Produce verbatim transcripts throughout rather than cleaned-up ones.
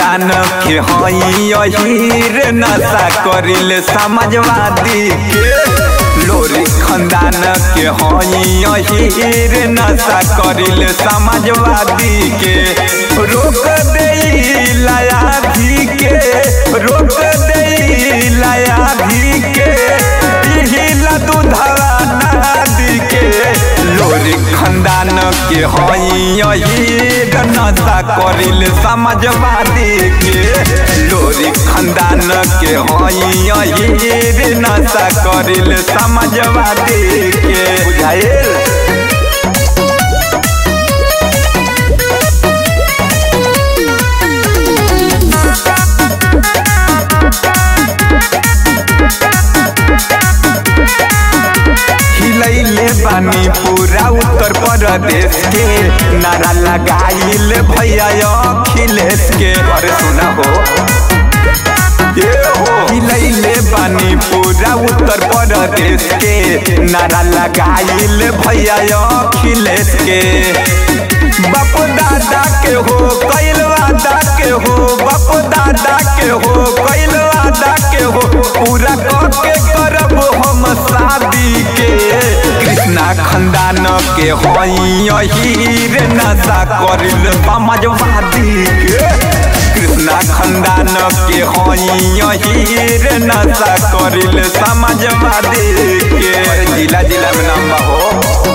खानदान के हई अहीर नशा करिल समाजवादी के लोरी खानदान के हई अहीर नशा करिल समाजवादी के रोक दे लाया भी के रोक दे लाया भी के पिहिला दूधवा नदी के लोरी खानदान के हई अहीर नशा करिल समाजवादी के लोरी खानदान के हई अहीर नशा करिल समाजवादी के बुझाइल। हिलैले बानी पूरा उत्तर प्रदेश के नारा लगाइल भैया अखिलेश के अरे सुना हो ये हो हिलैले बानी पूरा उत्तर प्रदेश के नारा लगाइल भैया अखिलेश के बाप दादा के हो कैल वादा के हो बाप दादा के हो कैल वादा के हो पूरा करके करब हम शादी के कृष्णा खानदान के हई अहीर नशा करिल समाजवादी के कृष्णा खानदान के हई अहीर नशा करिल समाजवादी के जिला जिला में नाम हो।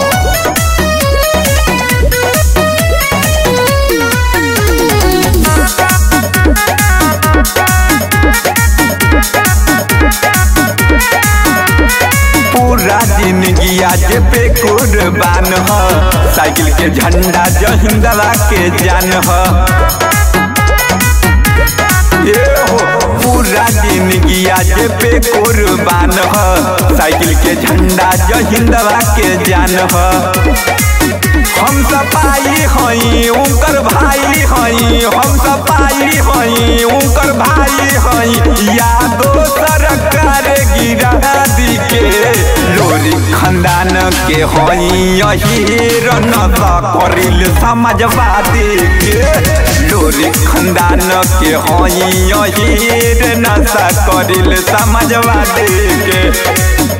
पूरा जिंदगी आज पे कुर्बान ह साइकिल के झंडा जहिंदवा के जान ह ये हो पूरा जिंदगी आज पे कुर्बान ह साइकिल के झंडा जहिंदवा के जान ह हम सपाई हई उनकर भाई हई हम सपाई हई उनकर भाई हई यादो सरकार गिरा दी के लोरी खानदान के हई अहीर नशा करिल समाजवादी के लोरी खानदान के हई अहीर नशा करिल समाजवादी के।